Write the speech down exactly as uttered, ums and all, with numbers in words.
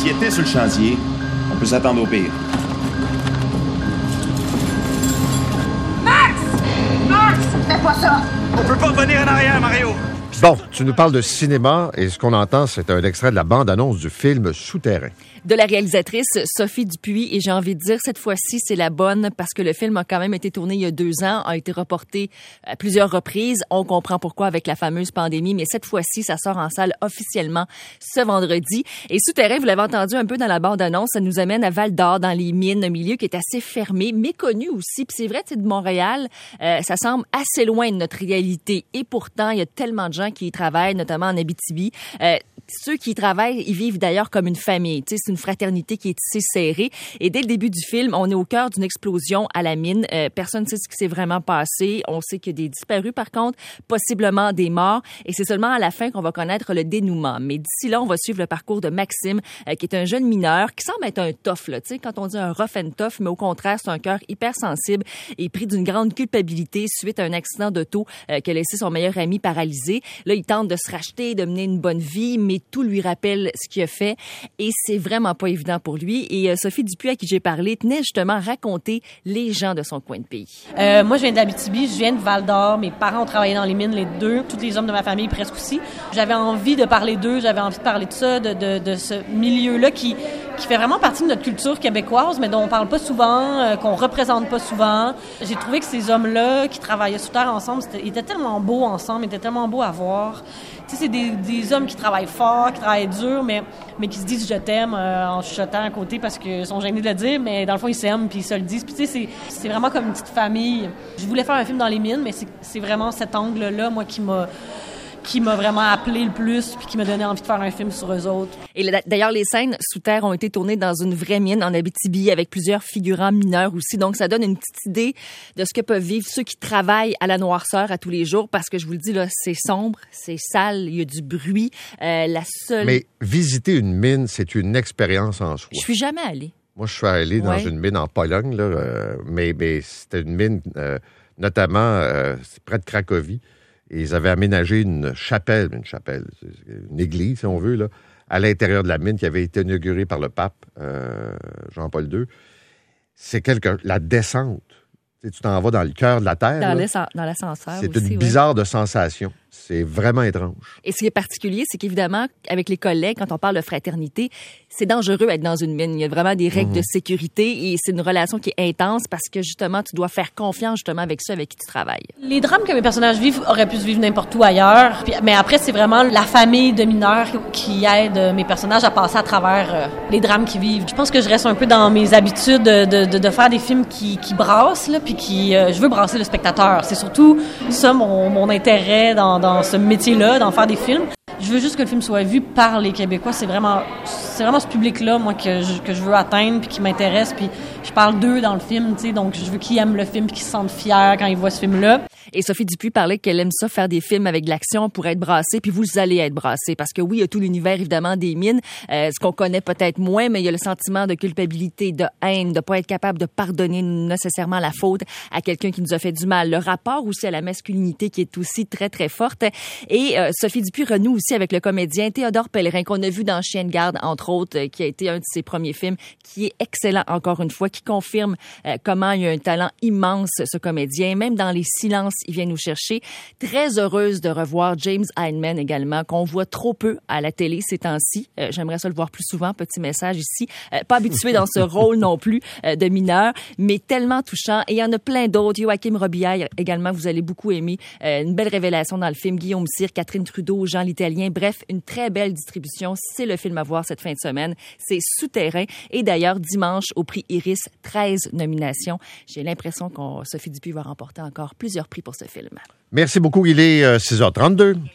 était sur le chantier, on peut s'attendre au pire. Max! Max! Fais pas ça! On peut pas revenir en arrière, Mario! Bon, tu nous parles de cinéma et ce qu'on entend, c'est un extrait de la bande-annonce du film Souterrain. De la réalisatrice Sophie Dupuis, et j'ai envie de dire, cette fois-ci, c'est la bonne parce que le film a quand même été tourné il y a deux ans, a été reporté à plusieurs reprises. On comprend pourquoi avec la fameuse pandémie, mais cette fois-ci, ça sort en salle officiellement ce vendredi. Et Souterrain, vous l'avez entendu un peu dans la bande-annonce, ça nous amène à Val-d'Or, dans les mines, un milieu qui est assez fermé, méconnu aussi. Puis c'est vrai, c'est de Montréal, euh, ça semble assez loin de notre réalité. Et pourtant, il y a tellement de gens qui y travaillent, notamment en Abitibi. Euh, ceux qui y travaillent, ils vivent d'ailleurs comme une famille. Tu sais, c'est une fraternité qui est tissée serrée. Et dès le début du film, on est au cœur d'une explosion à la mine. Euh, personne ne sait ce qui s'est vraiment passé. On sait qu'il y a des disparus, par contre, possiblement des morts. Et c'est seulement à la fin qu'on va connaître le dénouement. Mais d'ici là, on va suivre le parcours de Maxime, euh, qui est un jeune mineur, qui semble être un tough, là. Tu sais, quand on dit un rough and tough, mais au contraire, c'est un cœur hypersensible et pris d'une grande culpabilité suite à un accident d'auto euh, qui a laissé son meilleur ami paralysé. Là, il tente de se racheter, de mener une bonne vie, mais tout lui rappelle ce qu'il a fait. Et c'est vraiment pas évident pour lui. Et euh, Sophie Dupuis, à qui j'ai parlé, tenait justement à raconter les gens de son coin de pays. Euh, moi, je viens d'Abitibi, je viens de Val-d'Or. Mes parents ont travaillé dans les mines, les deux. Tous les hommes de ma famille, presque aussi. J'avais envie de parler d'eux, j'avais envie de parler de ça, de, de, de ce milieu-là qui, qui fait vraiment partie de notre culture québécoise, mais dont on parle pas souvent, euh, qu'on représente pas souvent. J'ai trouvé que ces hommes-là qui travaillaient sous terre ensemble, ils étaient tellement beaux ensemble, ils étaient tellement beaux à voir. Tu sais, c'est des, des hommes qui travaillent fort, qui travaillent dur, mais, mais qui se disent « je t'aime euh, » en chuchotant à côté parce qu'ils sont gênés de le dire, mais dans le fond, ils s'aiment puis ils se le disent. Puis tu sais, c'est, c'est vraiment comme une petite famille. Je voulais faire un film dans les mines, mais c'est, c'est vraiment cet angle-là, moi, qui m'a... qui m'a vraiment appelé le plus puis qui m'a donné envie de faire un film sur eux autres. Et d'ailleurs, les scènes sous terre ont été tournées dans une vraie mine en Abitibi avec plusieurs figurants mineurs aussi. Donc, ça donne une petite idée de ce que peuvent vivre ceux qui travaillent à la noirceur à tous les jours parce que je vous le dis, là, c'est sombre, c'est sale, il y a du bruit. Euh, la seule... Mais visiter une mine, c'est une expérience en soi. Je suis jamais allée. Moi, je suis allé dans ouais. une mine en Pologne, là, euh, mais, mais c'était une mine, euh, notamment euh, près de Cracovie. Et ils avaient aménagé une chapelle, une chapelle, une église, si on veut, là, à l'intérieur de la mine qui avait été inaugurée par le pape euh, Jean-Paul deux. C'est quelque... La descente. Tu sais, tu t'en vas dans le cœur de la terre. Dans, dans l'ascenseur C'est aussi, une ouais. bizarre de sensation. C'est vraiment étrange. Et ce qui est particulier, c'est qu'évidemment, avec les collègues, quand on parle de fraternité, c'est dangereux d'être dans une mine. Il y a vraiment des règles mmh. de sécurité et c'est une relation qui est intense parce que justement, tu dois faire confiance justement avec ceux avec qui tu travailles. Les drames que mes personnages vivent auraient pu se vivre n'importe où ailleurs. Puis, mais après, c'est vraiment la famille de mineurs qui aide mes personnages à passer à travers euh, les drames qu'ils vivent. Je pense que je reste un peu dans mes habitudes de, de, de faire des films qui, qui brassent, là, puis qui, euh, je veux brasser le spectateur. C'est surtout ça mon, mon intérêt dans, dans ce métier-là, d'en faire des films. Je veux juste que le film soit vu par les Québécois. C'est vraiment, c'est vraiment ce public-là, moi, que je, que je veux atteindre puis qui m'intéresse. Puis je parle d'eux dans le film, tu sais, donc je veux qu'ils aiment le film puis qu'ils se sentent fiers quand ils voient ce film-là. Et Sophie Dupuis parlait qu'elle aime ça, faire des films avec de l'action pour être brassée, puis vous allez être brassée. Parce que oui, il y a tout l'univers, évidemment, des mines, euh, ce qu'on connaît peut-être moins, mais il y a le sentiment de culpabilité, de haine, de pas être capable de pardonner nécessairement la faute à quelqu'un qui nous a fait du mal. Le rapport aussi à la masculinité qui est aussi très, très forte. Et euh, Sophie Dupuis renoue aussi avec le comédien Théodore Pellerin, qu'on a vu dans Chien de garde, entre autres, euh, qui a été un de ses premiers films, qui est excellent, encore une fois, qui confirme euh, comment il y a un talent immense, ce comédien. Même dans les silences, il vient nous chercher. Très heureuse de revoir James Hyndman également, qu'on voit trop peu à la télé ces temps-ci. Euh, j'aimerais ça le voir plus souvent. Petit message ici. Euh, pas habitué dans ce rôle non plus euh, de mineur, mais tellement touchant. Et il y en a plein d'autres. Joachim Robillard également, vous allez beaucoup aimer. Euh, une belle révélation dans le film. Guillaume Cyr, Catherine Trudeau, Jean l'Italien. Bref, une très belle distribution. C'est le film à voir cette fin de semaine. C'est Souterrain. Et d'ailleurs, dimanche, au prix Iris, treize nominations. J'ai l'impression que Sophie Dupuis va remporter encore plusieurs prix pour ce film. Merci beaucoup. Il est euh, six heures trente-deux.